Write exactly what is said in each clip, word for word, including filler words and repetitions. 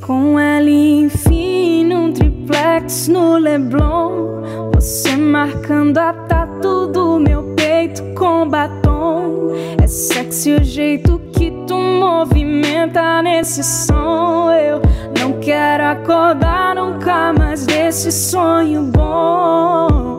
Com L fino, um triplex no Leblon. Você marcando a tatu do meu peito com batom. É sexy o jeito que tu movimenta nesse som. Eu não quero acordar nunca mais desse sonho bom.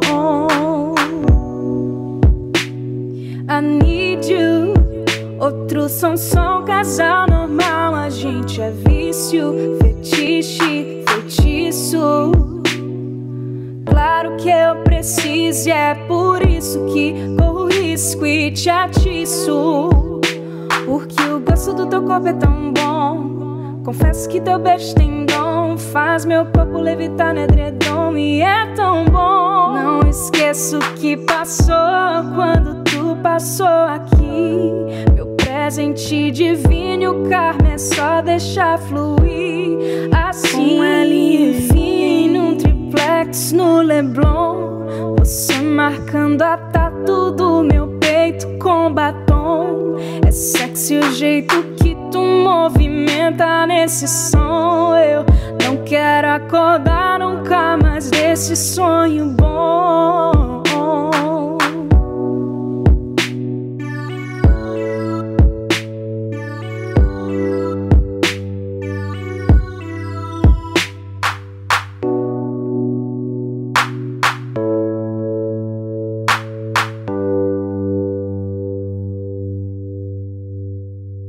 I need you. Outro som, som, casal normal. A gente é vício, fetiche, feitiço. Claro que eu preciso e é por isso que corro risco e te atiço. Porque o gosto do teu corpo é tão bom. Confesso que teu beijo tem dom. Faz meu corpo levitar no edredom e é tão bom. Não esqueço o que passou quando tu passou aqui. Meu presente divino e o karma é só deixar fluir. Assim, com L fino, um triplex no Leblon. Você marcando a tatu do meu peito com batom. É sexy o jeito que tu movimenta nesse som. Eu não quero acordar nunca mais desse sonho bom.